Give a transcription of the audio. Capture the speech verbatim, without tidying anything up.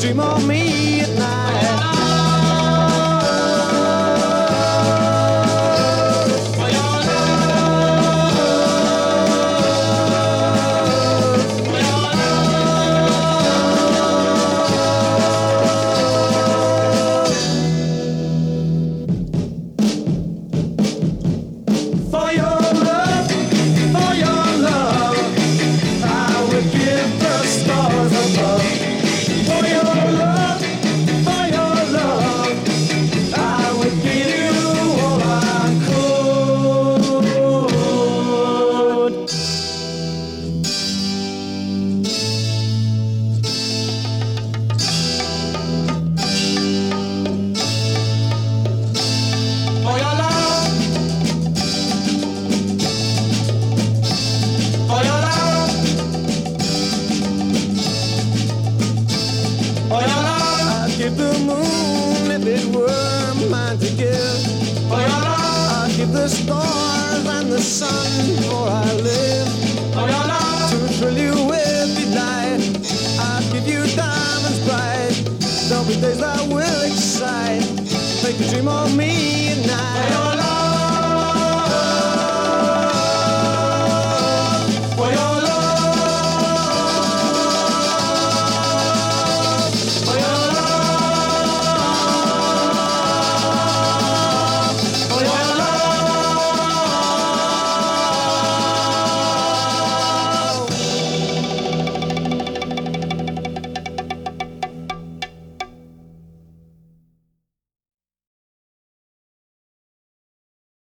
dream of me at night. Give the moon if it were mine to give. I'd give the stars and the sun for I live. To thrill you with delight, I'd give you diamonds bright. There'll be days that will excite, make you dream of me.